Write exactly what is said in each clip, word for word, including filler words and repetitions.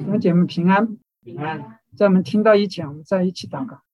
弟兄姐妹平安， 平安。 在我们听到以前，我们在一起祷告。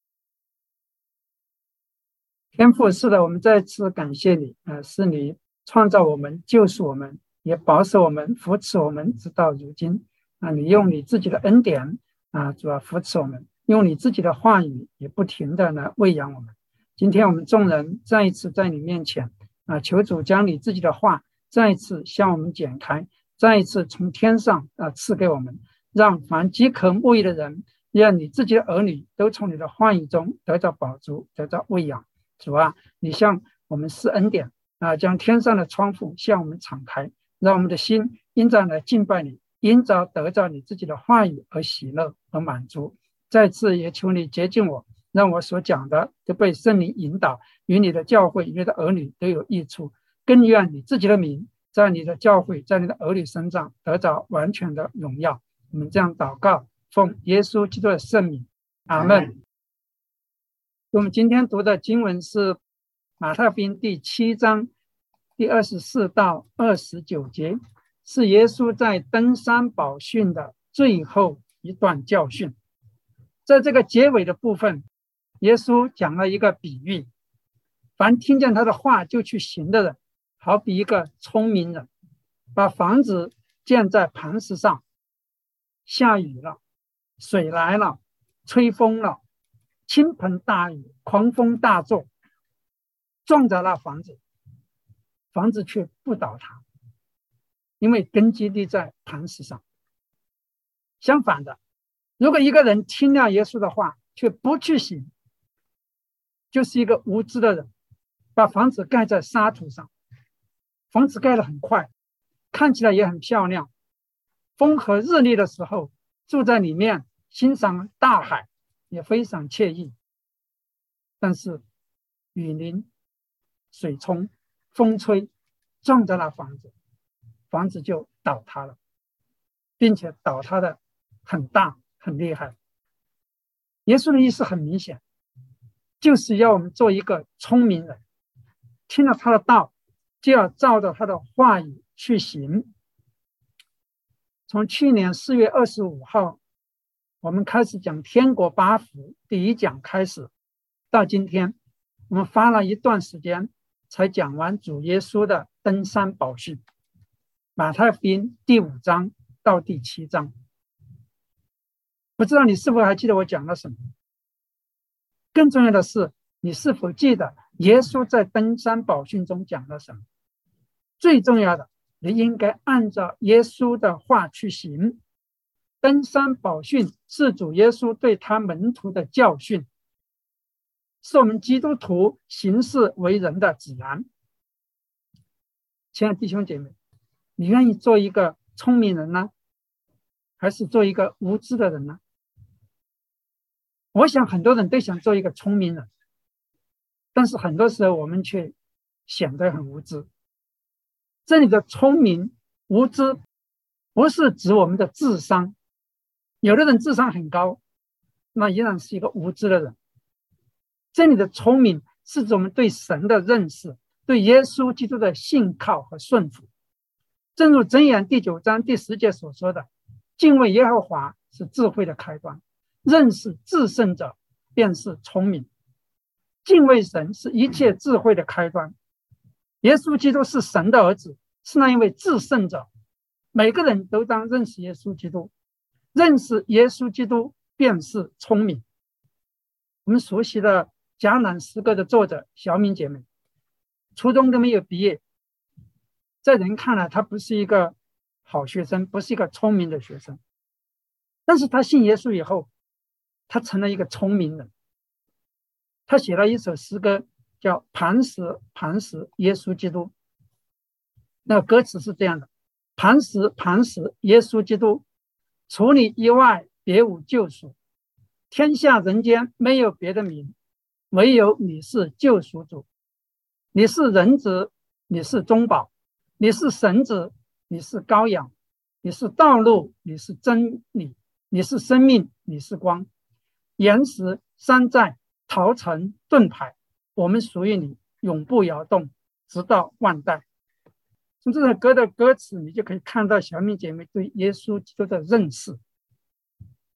天父，是的，我们再次感谢你啊、呃，是你创造我们、救赎我们，也保守我们、扶持我们，直到如今啊！你用你自己的恩典啊，主要扶持我们，用你自己的话语也不停的呢喂养我们。今天我们众人再一次在你面前啊，求主将你自己的话再一次向我们展开，再一次从天上啊赐给我们，让凡饥渴慕义的人，让你自己的儿女都从你的话语中得到饱足，得到喂养。主啊，你向我们施恩典啊，将天上的窗户向我们敞开，让我们的心因着来敬拜你，因着得着你自己的话语而喜乐而满足。再次也求你洁净我，让我所讲的都被圣灵引导，与你的教会与你的儿女都有益处。更愿你自己的名在你的教会在你的儿女身上得着完全的荣耀。我们这样祷告，奉耶稣基督的圣名，阿们。我们今天读的经文是马太福音第七章第二十四到二十九节，是耶稣在登山宝训的最后一段教训。在这个结尾的部分，耶稣讲了一个比喻，凡听见他的话就去行的人，好比一个聪明人，把房子建在磐石上，下雨了，水来了，吹风了，倾盆大雨，狂风大作，撞着那房子，房子却不倒塌，因为根基立在磐石上。相反的，如果一个人听了耶稣的话却不去行，就是一个无知的人，把房子盖在沙土上，房子盖得很快，看起来也很漂亮，风和日丽的时候住在里面欣赏大海也非常惬意，但是雨淋、水冲、风吹，撞着那房子，房子就倒塌了，并且倒塌的很大很厉害。耶稣的意思很明显，就是要我们做一个聪明人，听了他的道就要照着他的话语去行。从去年四月二十五号我们开始讲天国八福第一讲开始，到今天我们花了一段时间才讲完主耶稣的登山宝训，马太福音第五章到第七章。不知道你是否还记得我讲了什么？更重要的是，你是否记得耶稣在登山宝训中讲了什么？最重要的，你应该按照耶稣的话去行。登山宝训是主耶稣对他门徒的教训，是我们基督徒行事为人的指南。亲爱的弟兄姐妹，你愿意做一个聪明人呢，还是做一个无知的人呢？我想很多人都想做一个聪明人，但是很多时候我们却显得很无知。这里的聪明无知不是指我们的智商，有的人智商很高，那依然是一个无知的人。这里的聪明是指我们对神的认识，对耶稣基督的信靠和顺服。正如箴言第九章第十节所说的，敬畏耶和华是智慧的开端，认识至圣者便是聪明。敬畏神是一切智慧的开端。耶稣基督是神的儿子，是那一位至圣者，每个人都当认识耶稣基督，认识耶稣基督便是聪明。我们熟悉的迦南诗歌的作者小敏姐妹，初中都没有毕业，在人看来她不是一个好学生，不是一个聪明的学生，但是她信耶稣以后，她成了一个聪明人。她写了一首诗歌叫磐石磐石耶稣基督，那个歌词是这样的：磐石磐石耶稣基督，除你以外别无救赎，天下人间没有别的名，唯有你是救赎主。你是人子，你是中保，你是神子，你是羔羊，你是道路，你是真理，你是生命，你是光。岩石山寨陶城盾牌，我们属于你，永不摇动，直到万代。从这首歌的歌词，你就可以看到小敏姐妹对耶稣基督的认识，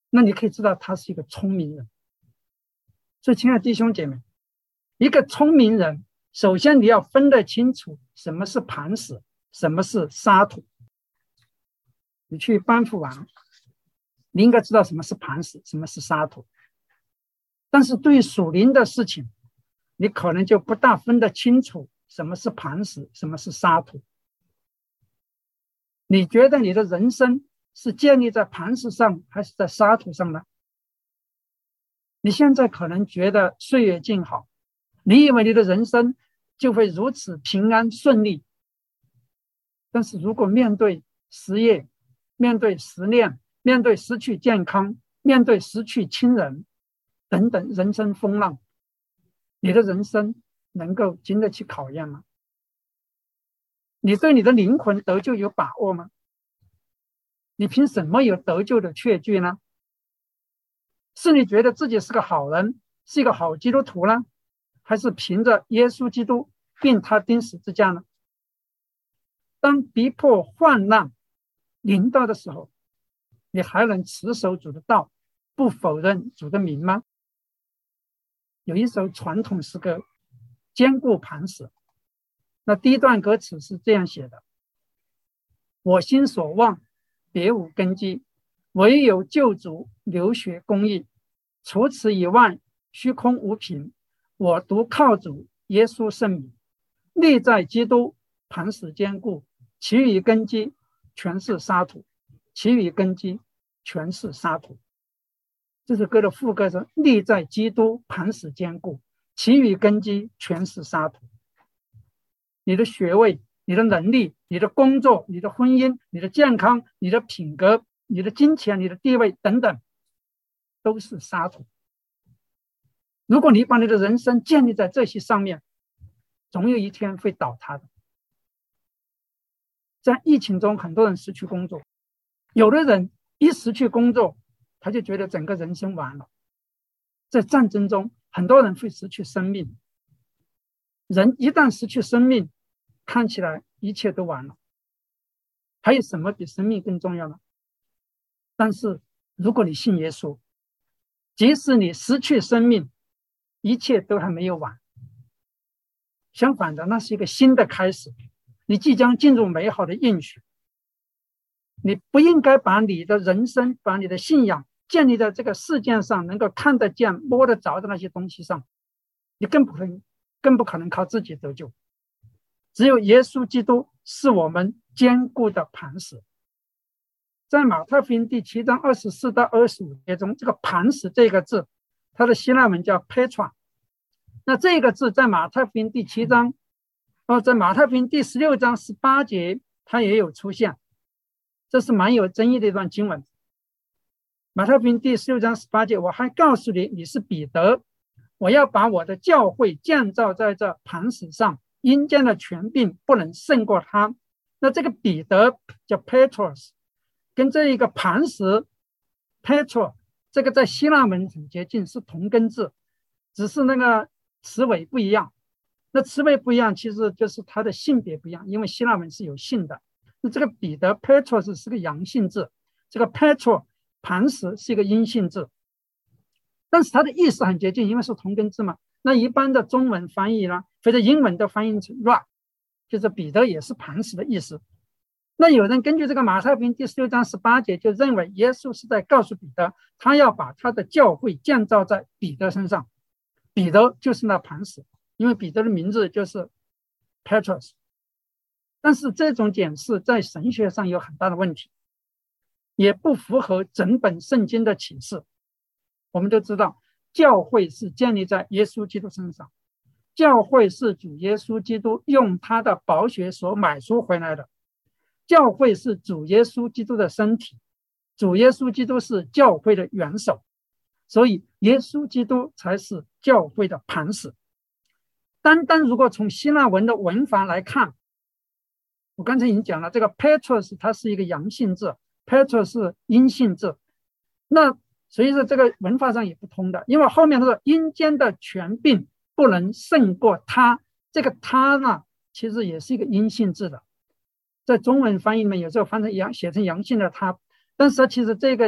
那你可以知道他是一个聪明人。所以亲爱的弟兄姐妹，一个聪明人首先你要分得清楚什么是磐石，什么是沙土。你去班夫玩，你应该知道什么是磐石，什么是沙土。但是对于属灵的事情，你可能就不大分得清楚什么是磐石，什么是沙土。你觉得你的人生是建立在磐石上还是在沙土上呢？你现在可能觉得岁月静好，你以为你的人生就会如此平安顺利，但是如果面对失业，面对失恋，面对失去健康，面对失去亲人等等人生风浪，你的人生能够经得起考验吗？你对你的灵魂得救有把握吗？你凭什么有得救的确据呢？是你觉得自己是个好人，是一个好基督徒呢，还是凭着耶稣基督并他钉十字架呢？当逼迫患难临到的时候，你还能持守主的道，不否认主的名吗？有一首传统诗歌《坚固磐石》，那第一段歌词是这样写的：我心所望别无根基，唯有救主流血公义，除此以外虚空无凭，我独靠主耶稣圣名，立在基督磐石坚固，其余根基全是沙土，其余根基全是沙土。这首歌的副歌是立在基督磐石坚固，其余根基全是沙土。你的学位，你的能力，你的工作，你的婚姻，你的健康，你的品格，你的金钱，你的地位等等，都是沙土。如果你把你的人生建立在这些上面，总有一天会倒塌的。在疫情中，很多人失去工作，有的人一失去工作，他就觉得整个人生完了。在战争中，很多人会失去生命。人一旦失去生命，看起来一切都完了。还有什么比生命更重要呢？但是如果你信耶稣，即使你失去生命，一切都还没有完。相反的，那是一个新的开始，你即将进入美好的应许。你不应该把你的人生，把你的信仰建立在这个世界上能够看得见摸得着的那些东西上，你更不可能更不可能靠自己得救。只有耶稣基督是我们坚固的磐石。在马太福音第七章二十四到二十五节中，这个磐石这个字，它的希腊文叫 Petra。 那这个字在马太福音第七章，哦，在马太福音第十六章十八节它也有出现，这是蛮有争议的一段经文。马太福音第十六章十八节，我还告诉你，你是彼得，我要把我的教会建造在这磐石上，阴间的权柄不能胜过他。那这个彼得叫 Petros， 跟这一个磐石 Petro， 这个在希腊文很接近，是同根字，只是那个词尾不一样。那词尾不一样，其实就是它的性别不一样，因为希腊文是有性的。那这个彼得 Petros 是个阳性字，这个 Petro 磐石是一个阴性字，但是它的意思很接近，因为是同根字嘛。那一般的中文翻译呢，或者英文都翻译成 rock， 就是彼得也是磐石的意思。那有人根据这个马太福音第十六章十八节，就认为耶稣是在告诉彼得，他要把他的教会建造在彼得身上，彼得就是那磐石，因为彼得的名字就是 Petrus。 但是这种解释在神学上有很大的问题，也不符合整本圣经的启示。我们都知道，教会是建立在耶稣基督身上，教会是主耶稣基督用他的宝血所买赎回来的，教会是主耶稣基督的身体，主耶稣基督是教会的元首，所以耶稣基督才是教会的磐石。单单如果从希腊文的文法来看，我刚才已经讲了，这个 Petrus 它是一个阳性字， Petrus 是阴性字，那所以说这个文法上也不通的，因为后面说阴间的权柄不能胜过他，这个他呢其实也是一个阴性字的，在中文翻译里面有时候翻成阳写成阳性的他，但是其实这个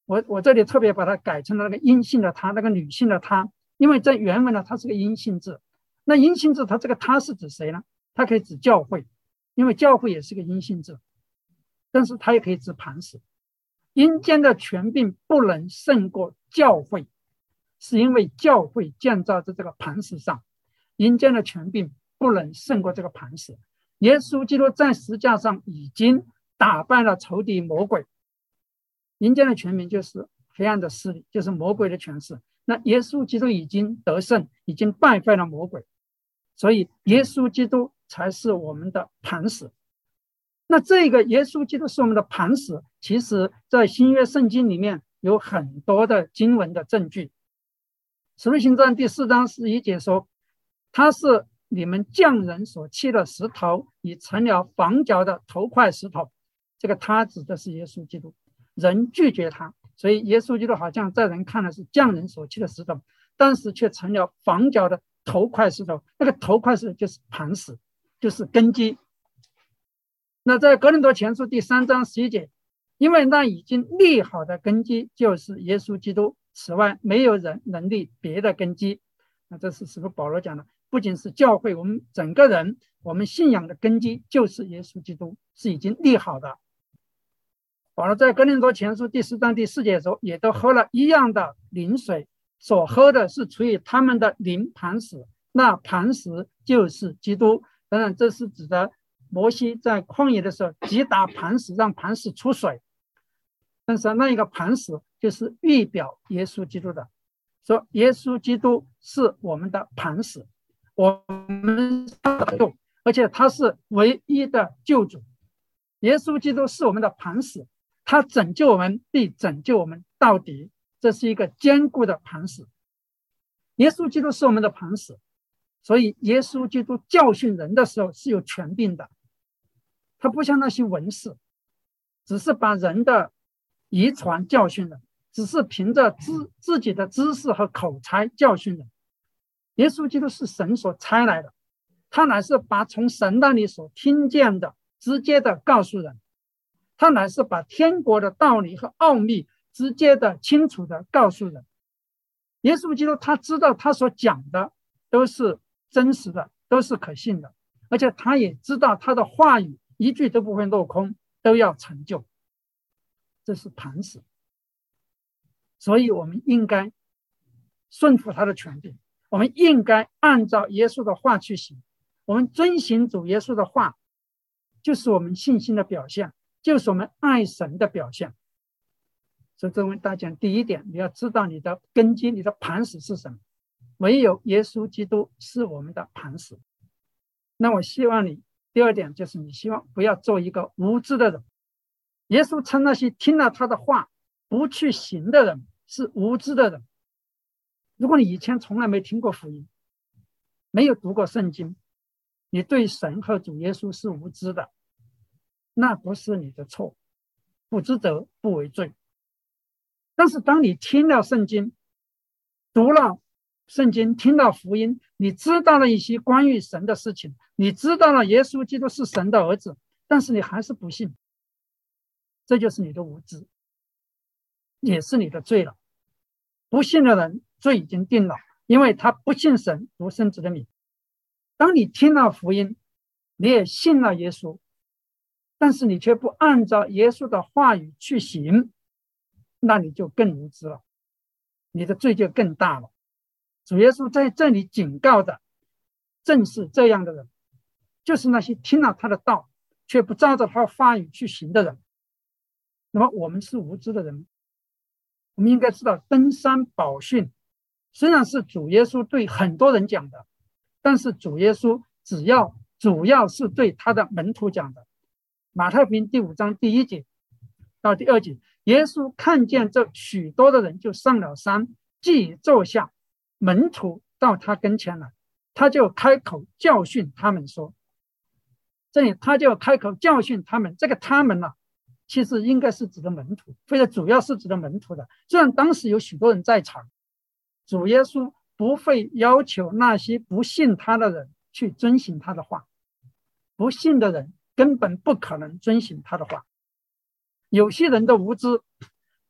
我我这里特别把它改成了那个阴性的他，那个女性的她，因为在原文呢它是个阴性字。那阴性字它这个他是指谁呢？它可以指教会，因为教会也是个阴性字，但是它也可以指磐石。阴间的权柄不能胜过教会，是因为教会建造在这个磐石上，阴间的权柄不能胜过这个磐石。耶稣基督在十字架上已经打败了仇敌魔鬼，阴间的权柄就是黑暗的势力，就是魔鬼的权势。那耶稣基督已经得胜，已经败坏了魔鬼，所以耶稣基督才是我们的磐石。那这个耶稣基督是我们的磐石，其实在新约圣经里面有很多的经文的证据。使徒行传第四章十一节说，他是你们匠人所弃的石头，已成了房角的头块石头。这个他指的是耶稣基督，人拒绝他，所以耶稣基督好像在人看来是匠人所弃的石头，但是却成了房角的头块石头。那个头块石头就是磐石，就是根基。那在哥林多前书第三章十一节，因为那已经立好的根基就是耶稣基督，此外没有人能立别的根基。那这是使徒保罗讲的，不仅是教会，我们整个人，我们信仰的根基就是耶稣基督，是已经立好的。保罗在哥林多前书第四章第四节的时候，也都喝了一样的灵水，所喝的是出于他们的灵磐石，那磐石就是基督。当然这是指的摩西在旷野的时候击打磐石，让磐石出水，但是那一个磐石就是预表耶稣基督的，说耶稣基督是我们的磐石，我们救，而且他是唯一的救主。耶稣基督是我们的磐石，他拯救我们，必拯救我们到底，这是一个坚固的磐石。耶稣基督是我们的磐石，所以耶稣基督教训人的时候是有权柄的，他不像那些文士，只是把人的遗传教训人，只是凭着自自己的知识和口才教训人。耶稣基督是神所差来的，他乃是把从神那里所听见的直接的告诉人，他乃是把天国的道理和奥秘直接的清楚的告诉人。耶稣基督他知道他所讲的都是真实的，都是可信的，而且他也知道他的话语一句都不会落空，都要成就，这是磐石。所以我们应该顺服他的权柄，我们应该按照耶稣的话去行，我们遵行主耶稣的话，就是我们信心的表现，就是我们爱神的表现。所以这位大家第一点，你要知道你的根基，你的磐石是什么，唯有耶稣基督是我们的磐石。那我希望你第二点就是你希望不要做一个无知的人。耶稣称那些听了他的话不去行的人是无知的人。如果你以前从来没听过福音，没有读过圣经，你对神和主耶稣是无知的，那不是你的错，不知者不为罪。但是当你听了圣经，读了圣经，听到福音，你知道了一些关于神的事情，你知道了耶稣基督是神的儿子，但是你还是不信，这就是你的无知，也是你的罪了。不信的人罪已经定了，因为他不信神独生子的名。当你听了福音，你也信了耶稣，但是你却不按照耶稣的话语去行，那你就更无知了，你的罪就更大了。主耶稣在这里警告的正是这样的人，就是那些听了他的道却不照着他的话语去行的人。那么我们是无知的人，我们应该知道登山宝训虽然是主耶稣对很多人讲的，但是主耶稣只要主要是对他的门徒讲的。马太福音第五章第一节到第二节，耶稣看见这许多的人，就上了山，既坐下，门徒到他跟前来，他就开口教训他们说，这里他就开口教训他们，这个他们呢、啊，其实应该是指的门徒，或者主要是指的门徒的。虽然当时有许多人在场，主耶稣不会要求那些不信他的人去遵行他的话，不信的人根本不可能遵行他的话。有些人的无知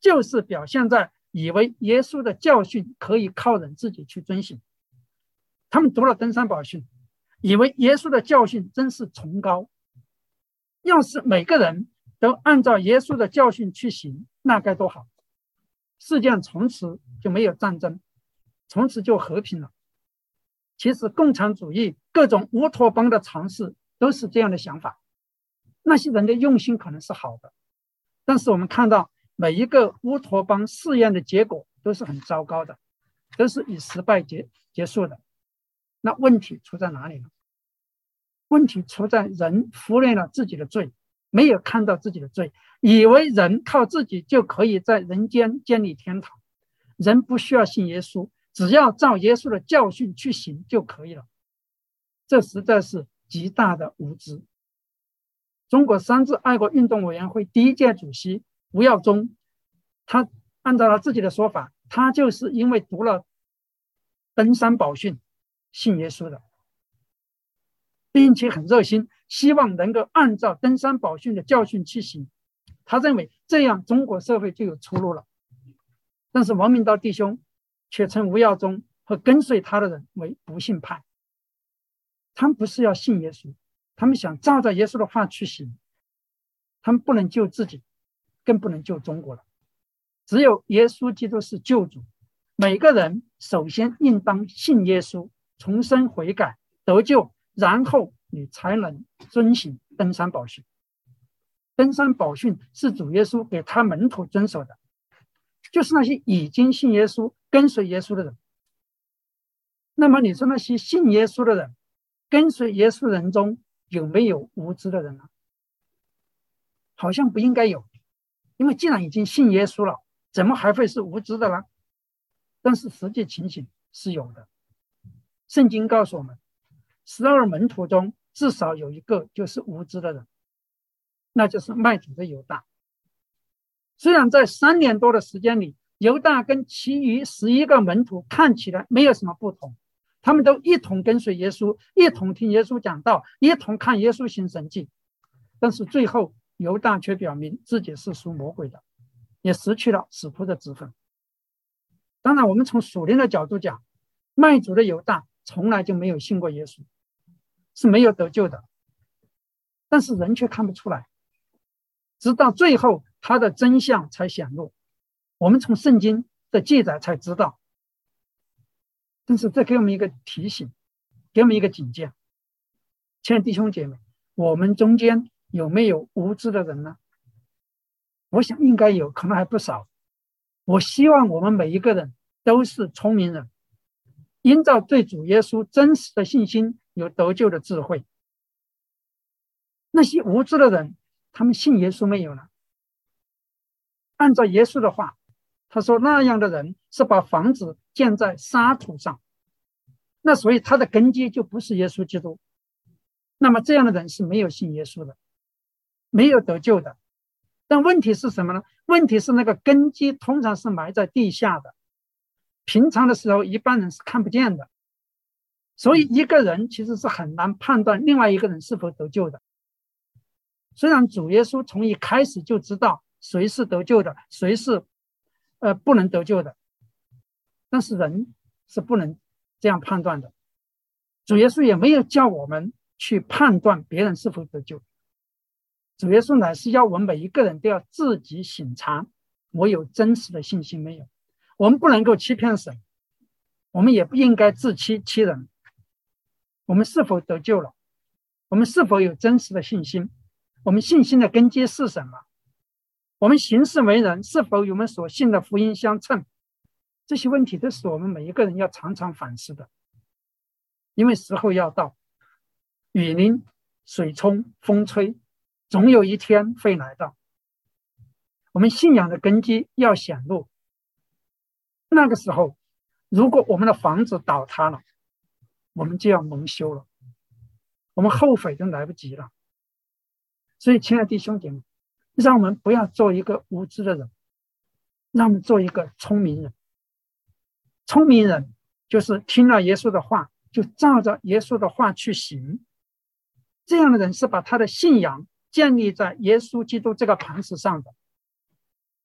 就是表现在以为耶稣的教训可以靠人自己去遵行。他们读了登山宝训，以为耶稣的教训真是崇高，要是每个人都按照耶稣的教训去行，那该多好，世界上从此就没有战争，从此就和平了。其实共产主义各种乌托邦的尝试都是这样的想法，那些人的用心可能是好的，但是我们看到每一个乌托邦试验的结果都是很糟糕的，都是以失败结结束的。那问题出在哪里呢？问题出在人忽略了自己的罪，没有看到自己的罪，以为人靠自己就可以在人间建立天堂，人不需要信耶稣，只要照耶稣的教训去行就可以了。这实在是极大的无知。中国三自爱国运动委员会第一届主席吴耀宗，他按照他自己的说法，他就是因为读了登山宝训信耶稣的，并且很热心，希望能够按照登山宝训的教训去行。他认为这样中国社会就有出路了。但是王明道弟兄却称吴耀宗和跟随他的人为不信派。他们不是要信耶稣，他们想照着耶稣的话去行。他们不能救自己，更不能救中国了。只有耶稣基督是救主，每个人首先应当信耶稣，重生悔改得救，然后你才能遵行登山宝训。登山宝训是主耶稣给他门徒遵守的，就是那些已经信耶稣跟随耶稣的人。那么你说那些信耶稣的人跟随耶稣的人中有没有无知的人呢？好像不应该有，因为既然已经信耶稣了，怎么还会是无知的呢？但是实际情形是有的。圣经告诉我们，十二门徒中至少有一个就是无知的人，那就是卖主的犹大。虽然在三年多的时间里，犹大跟其余十一个门徒看起来没有什么不同，他们都一同跟随耶稣，一同听耶稣讲道，一同看耶稣行神迹，但是最后犹大却表明自己是属魔鬼的，也失去了使徒的职分。当然我们从属灵的角度讲，卖主的犹大从来就没有信过耶稣，是没有得救的，但是人却看不出来，直到最后他的真相才显露，我们从圣经的记载才知道。但是这给我们一个提醒，给我们一个警戒。亲爱的弟兄姐妹，我们中间有没有无知的人呢？我想应该有，可能还不少。我希望我们每一个人都是聪明人，因照对主耶稣真实的信心，有得救的智慧。那些无知的人，他们信耶稣没有呢？按照耶稣的话，他说那样的人是把房子建在沙土上，那所以他的根基就不是耶稣基督。那么这样的人是没有信耶稣的，没有得救的。但问题是什么呢？问题是那个根基通常是埋在地下的，平常的时候一般人是看不见的，所以一个人其实是很难判断另外一个人是否得救的。虽然主耶稣从一开始就知道谁是得救的，谁是呃不能得救的，但是人是不能这样判断的。主耶稣也没有叫我们去判断别人是否得救，主耶稣乃是要我们每一个人都要自己省察，我有真实的信心没有。我们不能够欺骗神，我们也不应该自欺欺人。我们是否得救了？我们是否有真实的信心？我们信心的根基是什么？我们行事为人是否与我们所信的福音相称？这些问题都是我们每一个人要常常反思的。因为时候要到，雨淋、水冲、风吹，总有一天会来到。我们信仰的根基要显露。那个时候，如果我们的房子倒塌了，我们就要蒙羞了，我们后悔都来不及了。所以亲爱的弟兄姐妹，让我们不要做一个无知的人，让我们做一个聪明人。聪明人就是听了耶稣的话，就照着耶稣的话去行。这样的人是把他的信仰建立在耶稣基督这个磐石上的。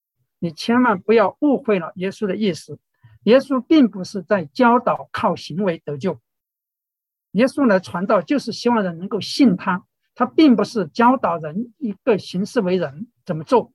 你千万不要误会了耶稣的意思。耶稣并不是在教导靠行为得救，耶稣来传道就是希望人能够信他，他并不是教导人一个行事为人怎么做。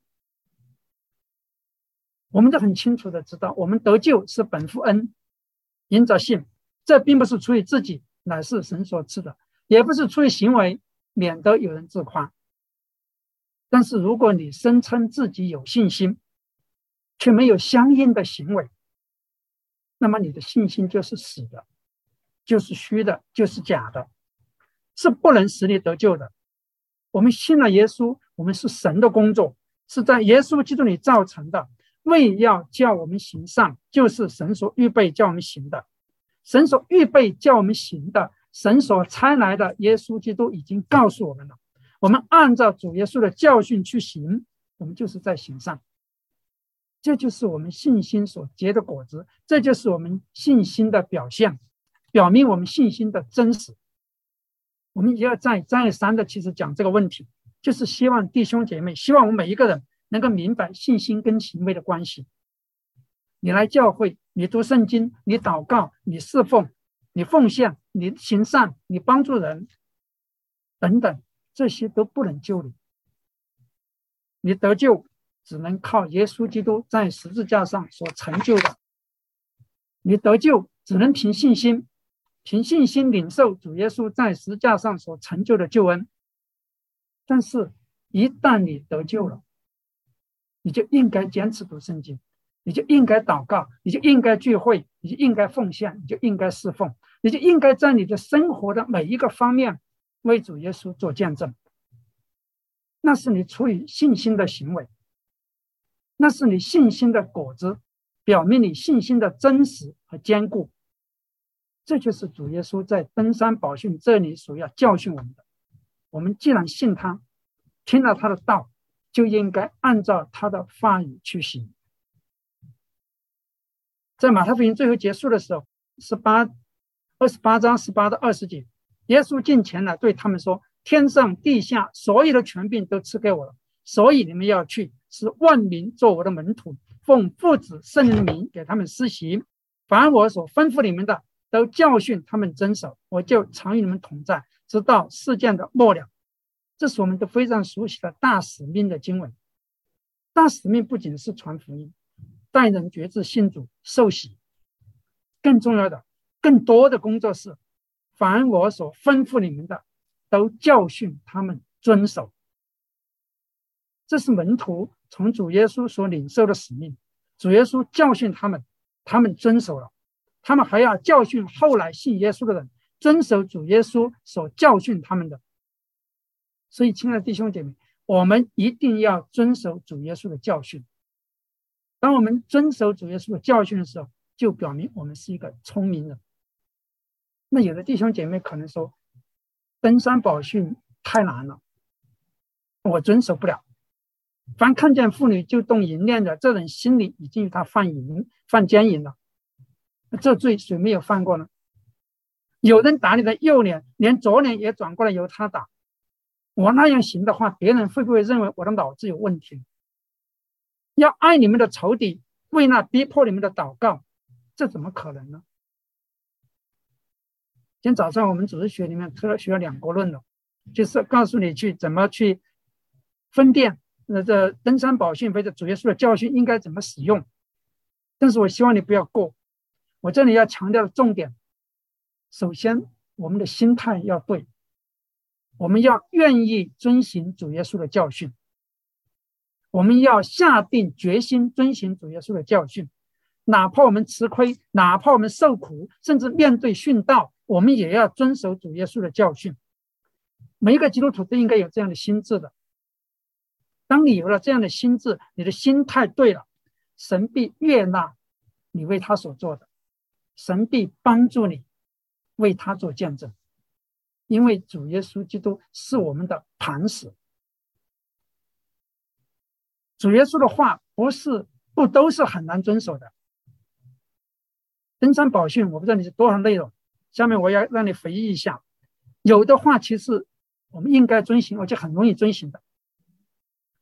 我们都很清楚的知道，我们得救是本乎恩，因着信，这并不是出于自己，乃是神所赐的，也不是出于行为，免得有人自夸。但是如果你声称自己有信心，却没有相应的行为，那么你的信心就是死的，就是虚的，就是假的，是不能使你得救的。我们信了耶稣，我们是神的工作，是在耶稣基督里造成的，为要叫我们行善，就是神所预备叫我们行的。神所预备叫我们行的，神所差来的耶稣基督已经告诉我们了，我们按照主耶稣的教训去行，我们就是在行善。这就是我们信心所结的果子，这就是我们信心的表现，表明我们信心的真实。我们一而再再而三的其实讲这个问题，就是希望弟兄姐妹，希望我们每一个人能够明白信心跟行为的关系。你来教会，你读圣经，你祷告，你侍奉，你奉献，你行善，你帮助人等等，这些都不能救你。你得救只能靠耶稣基督在十字架上所成就的，你得救只能凭信心，凭信心领受主耶稣在十字架上所成就的救恩。但是一旦你得救了，你就应该坚持读圣经，你就应该祷告，你就应该聚会，你就应该奉献，你就应该侍奉，你就应该在你的生活的每一个方面为主耶稣做见证。那是你出于信心的行为，那是你信心的果子，表明你信心的真实和坚固。这就是主耶稣在登山宝训这里所要教训我们的。我们既然信他，听了他的道，就应该按照他的话语去行。在马太福音最后结束的时候，十八二十八章十八到二十节，耶稣近前来对他们说，天上地下所有的权柄都赐给我了，所以你们要去，使万民做我的门徒，奉父子圣灵的名给他们施洗，凡我所吩咐你们的，都教训他们遵守，我就常与你们同在，直到世界的末了。这是我们都非常熟悉的大使命的经文。大使命不仅是传福音，带人觉知信主受洗，更重要的更多的工作是，凡我所吩咐你们的，都教训他们遵守。这是门徒从主耶稣所领受的使命。主耶稣教训他们，他们遵守了，他们还要教训后来信耶稣的人遵守主耶稣所教训他们的。所以亲爱的弟兄姐妹，我们一定要遵守主耶稣的教训。当我们遵守主耶稣的教训的时候，就表明我们是一个聪明人。那有的弟兄姐妹可能说，登山宝训太难了，我遵守不了。凡看见妇女就动淫念的，这人心里已经与他犯淫犯奸淫了。这罪谁没有犯过呢？有人打你的右脸，连左脸也转过来由他打，我那样行的话，别人会不会认为我的脑子有问题？要爱你们的仇敌，为那逼迫你们的祷告，这怎么可能呢？今天早上我们组织学里面特学了两国论了，就是告诉你去怎么去分辨那这登山宝训或者主耶稣的教训应该怎么使用。但是我希望你不要过，我这里要强调的重点，首先我们的心态要对，我们要愿意遵行主耶稣的教训，我们要下定决心遵行主耶稣的教训，哪怕我们吃亏，哪怕我们受苦，甚至面对殉道，我们也要遵守主耶稣的教训。每一个基督徒都应该有这样的心智的。当你有了这样的心智，你的心态对了，神必悦纳你为他所做的，神必帮助你为他做见证。因为主耶稣基督是我们的磐石。主耶稣的话不是不都是很难遵守的。登山宝训我不知道你是多少内容，下面我要让你回忆一下，有的话其实我们应该遵行，而且很容易遵行的。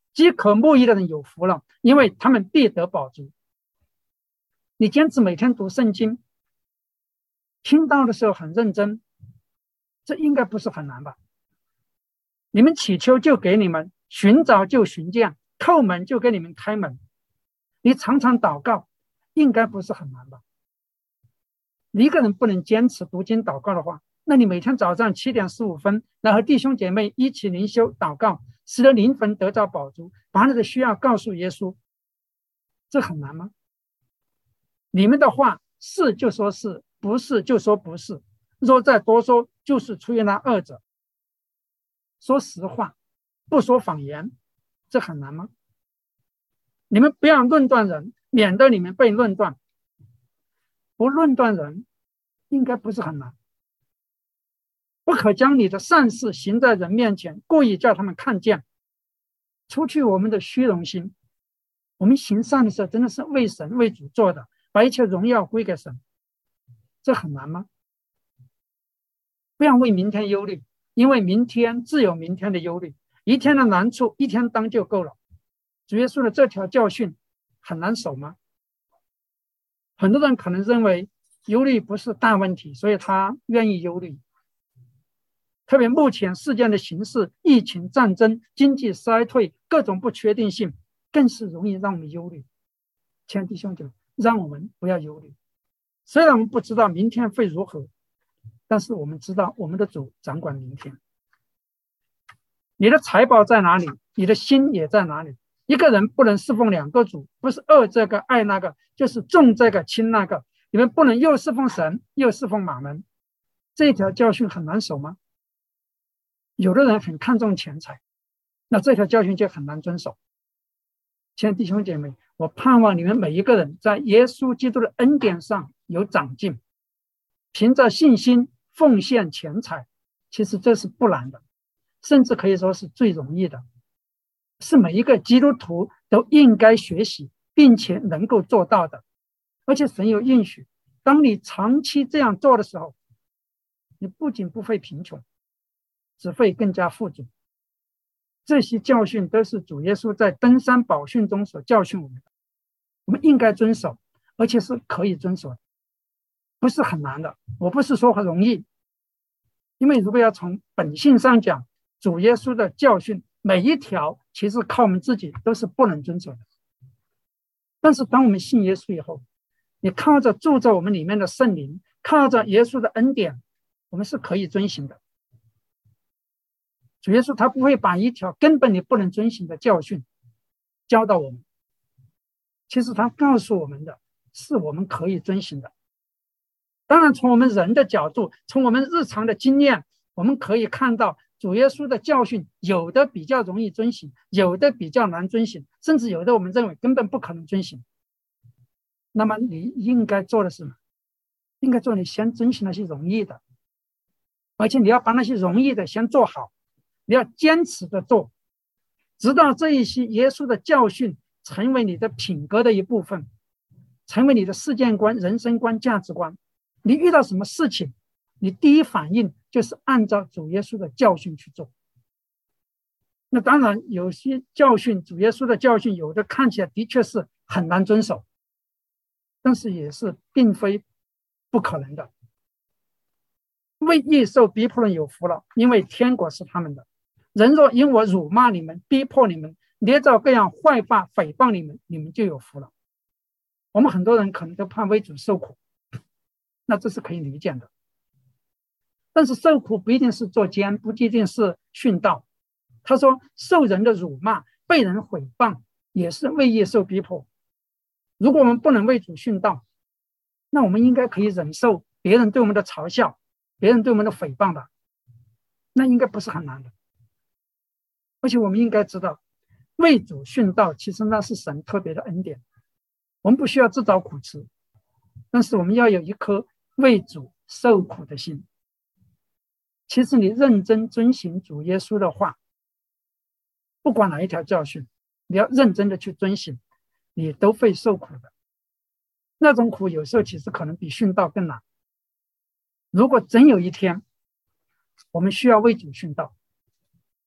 饥渴慕义的人有福了，因为他们必得饱足。你坚持每天读圣经，听到的时候很认真，这应该不是很难吧？你们祈求就给你们，寻找就寻见，叩门就给你们开门。你常常祷告，应该不是很难吧？你一个人不能坚持读经祷告的话，那你每天早上七点十五分，来和弟兄姐妹一起灵修祷告，使得灵魂得到饱足，把你的需要告诉耶稣，这很难吗？你们的话是就说是，不是就说不是，若再多说，就是出于那二者。说实话，不说谎言，这很难吗？你们不要论断人，免得你们被论断。不论断人，应该不是很难。不可将你的善事行在人面前，故意叫他们看见。除去我们的虚荣心，我们行善的时候真的是为神为主做的，把一切荣耀归给神，这很难吗？不要为明天忧虑，因为明天自有明天的忧虑，一天的难处一天当就够了。主耶稣的这条教训很难守吗？很多人可能认为忧虑不是大问题，所以他愿意忧虑。特别目前事件的形势，疫情、战争、经济衰退，各种不确定性，更是容易让我们忧虑。亲爱的弟兄姐妹，让我们不要忧虑。虽然我们不知道明天会如何，但是我们知道我们的主掌管明天。你的财宝在哪里，你的心也在哪里。一个人不能侍奉两个主，不是恶这个爱那个，就是重这个轻那个。你们不能又侍奉神又侍奉马门，这条教训很难守吗？有的人很看重钱财，那这条教训就很难遵守。亲爱的弟兄姐妹，我盼望你们每一个人在耶稣基督的恩典上有长进，凭着信心奉献钱财，其实这是不难的，甚至可以说是最容易的，是每一个基督徒都应该学习并且能够做到的。而且神有应许，当你长期这样做的时候，你不仅不会贫穷，只会更加富足。这些教训都是主耶稣在登山宝训中所教训我们的，我们应该遵守，而且是可以遵守的，不是很难的。我不是说很容易，因为如果要从本性上讲，主耶稣的教训每一条其实靠我们自己都是不能遵守的。但是当我们信耶稣以后，你靠着住在我们里面的圣灵，靠着耶稣的恩典，我们是可以遵行的。主耶稣他不会把一条根本你不能遵行的教训教导我们，其实他告诉我们的是我们可以遵行的。当然从我们人的角度，从我们日常的经验，我们可以看到主耶稣的教训有的比较容易遵行，有的比较难遵行，甚至有的我们认为根本不可能遵行。那么你应该做的是什么？应该做你先遵行那些容易的，而且你要把那些容易的先做好，你要坚持的做，直到这一些耶稣的教训成为你的品格的一部分，成为你的世界观、人生观、价值观。你遇到什么事情，你第一反应就是按照主耶稣的教训去做。那当然有些教训，主耶稣的教训有的看起来的确是很难遵守，但是也是并非不可能的。为义受逼迫人有福了，因为天国是他们的。人若因我辱骂你们、逼迫你们、捏造各样坏话诽谤你们，你们就有福了。我们很多人可能都怕为主受苦，那这是可以理解的。但是受苦不一定是作奸，不一定是殉道。他说受人的辱骂、被人诽谤也是为义受逼迫。如果我们不能为主殉道，那我们应该可以忍受别人对我们的嘲笑，别人对我们的诽谤的，那应该不是很难的。而且我们应该知道，为主殉道其实那是神特别的恩典，我们不需要自找苦吃，但是我们要有一颗为主受苦的心。其实你认真遵行主耶稣的话，不管哪一条教训，你要认真的去遵行，你都会受苦的。那种苦有时候其实可能比殉道更难。如果真有一天我们需要为主殉道，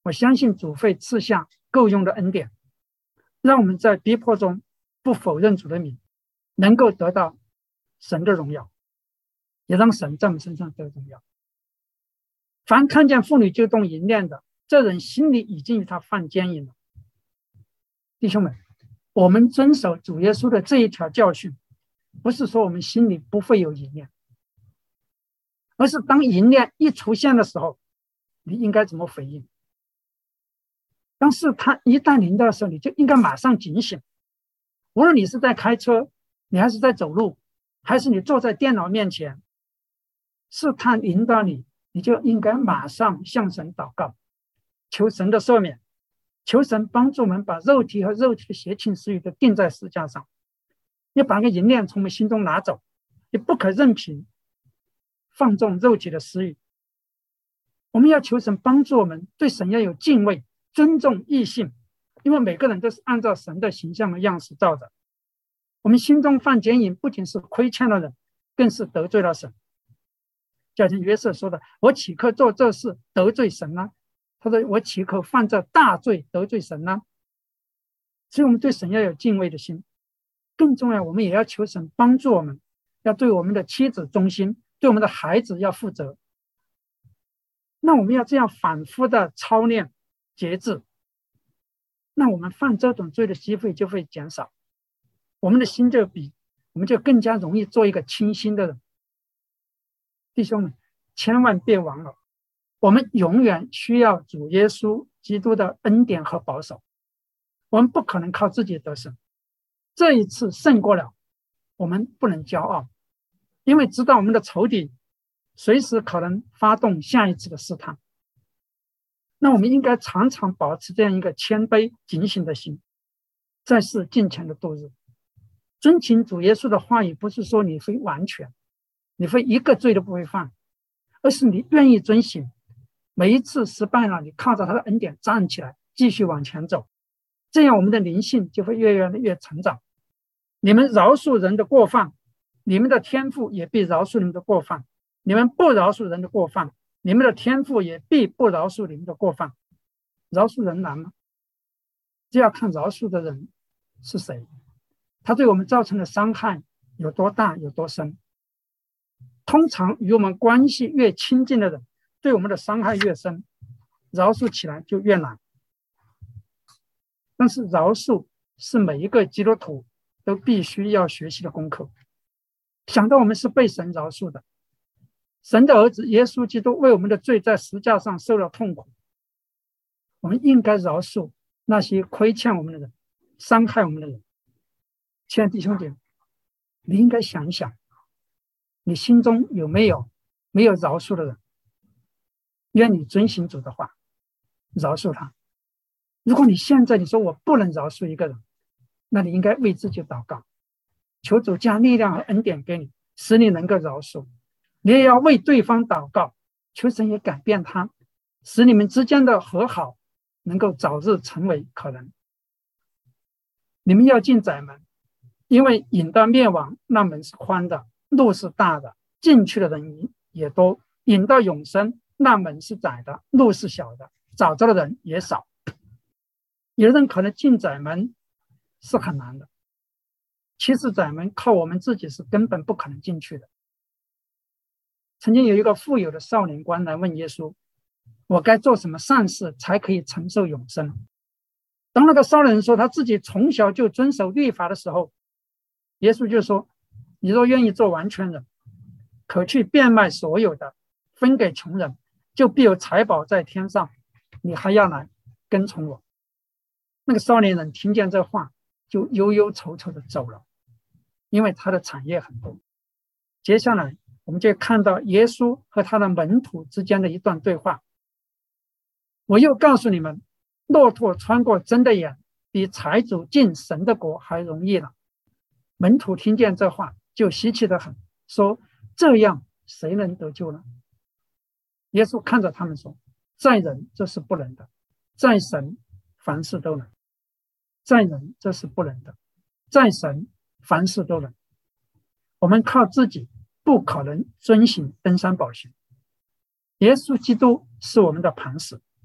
我相信主会赐下够用的恩典，让我们在逼迫中不否认主的名，能够得到神的荣耀，也让神在我们身上得荣耀。凡看见妇女就动淫念的，这人心里已经与他犯奸淫了。弟兄们，我们遵守主耶稣的这一条教训，不是说我们心里不会有淫念，而是当淫念一出现的时候，你应该怎么回应？当试探一旦临到的时候，你就应该马上警醒。无论你是在开车，你还是在走路，还是你坐在电脑面前，试探临到你，你就应该马上向神祷告，求神的赦免，求神帮助我们把肉体和肉体的邪情私欲都钉在十字架上。你把那个淫念从我们心中拿走，你不可任凭放纵肉体的私欲。我们要求神帮助我们对神要有敬畏，尊重异性，因为每个人都是按照神的形象和样式造的。我们心中犯奸淫，不仅是亏欠了人，更是得罪了神。就像约瑟说的，我岂可做这事得罪神呢？他说我岂可犯这大罪得罪神呢？所以我们对神要有敬畏的心。更重要，我们也要求神帮助我们，要对我们的妻子忠心，对我们的孩子要负责。那我们要这样反复的操练节制，那我们犯这种罪的机会就会减少，我们的心就比我们就更加容易做一个清心的人。弟兄们，千万别忘了，我们永远需要主耶稣基督的恩典和保守，我们不可能靠自己得胜。这一次胜过了，我们不能骄傲，因为知道我们的仇敌随时可能发动下一次的试探。那我们应该常常保持这样一个谦卑警醒的心，在世尽情的度日。遵循主耶稣的话语，不是说你会完全，你会一个罪都不会犯，而是你愿意遵行。每一次失败了，你靠着他的恩典站起来，继续往前走，这样我们的灵性就会越来越成长。你们饶恕人的过犯，你们的天父也必饶恕你们的过犯；你们不饶恕人的过犯，你们的天父也必不饶恕你们的过犯。饶恕人难吗？就要看饶恕的人是谁，他对我们造成的伤害有多大有多深。通常与我们关系越亲近的人，对我们的伤害越深，饶恕起来就越难。但是饶恕是每一个基督徒都必须要学习的功课。想到我们是被神饶恕的，神的儿子耶稣基督为我们的罪在十字架上受了痛苦，我们应该饶恕那些亏欠我们的人，伤害我们的人。亲爱的弟兄姐妹，你应该想一想，你心中有没有没有饶恕的人？愿你遵行主的话，饶恕他。如果你现在你说我不能饶恕一个人，那你应该为自己祷告，求主加力量和恩典给你，使你能够饶恕。你也要为对方祷告，求神也改变他，使你们之间的和好能够早日成为可能。你们要进窄门，因为引到灭亡那门是宽的，路是大的，进去的人也多；引到永生那门是窄的，路是小的，找着的人也少。有人可能进窄门是很难的，其实窄门靠我们自己是根本不可能进去的。曾经有一个富有的少年官来问耶稣，我该做什么善事才可以承受永生？当那个少年说他自己从小就遵守律法的时候，耶稣就说，你若愿意做完全人，可去变卖所有的，分给穷人，就必有财宝在天上，你还要来跟从我。那个少年人听见这话，就忧忧愁愁的走了，因为他的产业很多。接下来我们就看到耶稣和他的门徒之间的一段对话。我又告诉你们，骆驼穿过针的眼，比财主进神的国还容易了。门徒听见这话，就稀奇得很，说，这样谁能得救呢？耶稣看着他们说，在人这是不能的，在神凡事都能。在人这是不能的，在神凡事都能。我们靠自己不可能遵行登山宝训，耶稣基督是我们的磐石，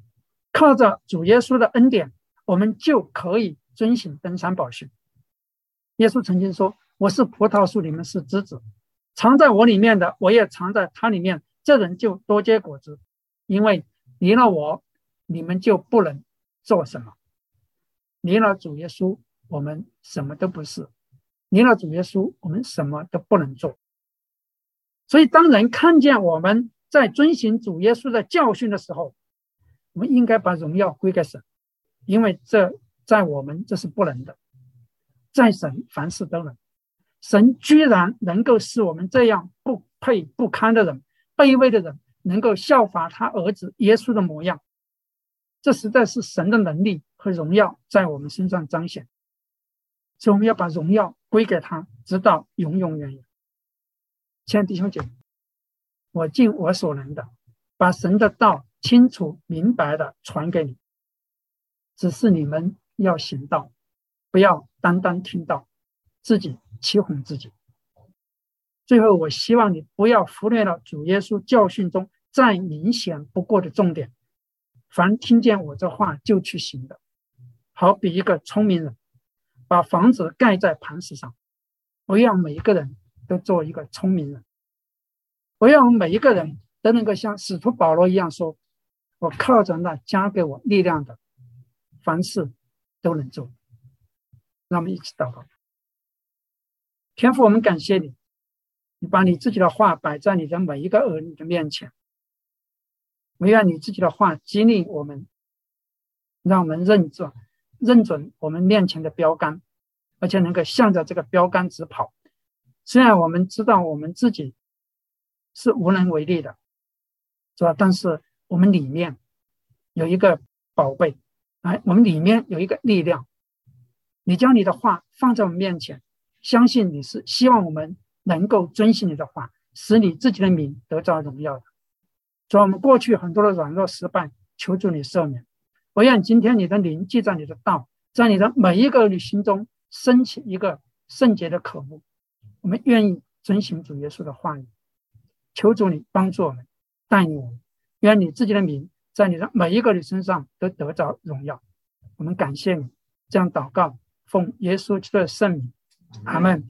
靠着主耶稣的恩典，我们就可以遵行登山宝训。耶稣曾经说，我是葡萄树，你们是枝子，藏在我里面的，我也藏在他里面，这人就多结果子，因为离了我，你们就不能做什么。离了主耶稣，我们什么都不是，离了主耶稣，我们什么都不能做。所以当人看见我们在遵行主耶稣的教训的时候，我们应该把荣耀归给神，因为这在我们这是不能的，在神凡事都能。神居然能够使我们这样不配不堪的人，卑微的人，能够效法他儿子耶稣的模样，这实在是神的能力和荣耀在我们身上彰显。所以我们要把荣耀归给他，直到永永远远。亲爱的弟兄姐妹，我尽我所能的把神的道清楚明白的传给你，只是你们要行道，不要单单听到，自己欺哄自己。最后，我希望你不要忽略了主耶稣教训中再明显不过的重点，凡听见我这话就去行的，好比一个聪明人把房子盖在磐石上。我要每一个人都做一个聪明人，我要每一个人都能够像使徒保罗一样说，我靠着那加给我力量的，凡事都能做。让我们一起祷告。天父，我们感谢你，你把你自己的话摆在你的每一个儿女的面前，我愿你自己的话激励我们，让我们认准认准我们面前的标杆，而且能够向着这个标杆直跑。虽然我们知道我们自己是无能为力的，是吧？但是我们里面有一个宝贝，哎，我们里面有一个力量。你将你的话放在我们面前，相信你是希望我们能够遵行你的话，使你自己的名得着荣耀的。主啊，我们过去很多的软弱失败，求主你赦免。我愿今天你的灵记在你的道，在你的每一个旅行中升起一个圣洁的渴慕。我们愿意遵行主耶稣的话语，求主你帮助我们，带领我们，愿你自己的名在你的每一个人身上都得着荣耀。我们感谢你，这样祷告，奉耶稣基督的圣名，阿们。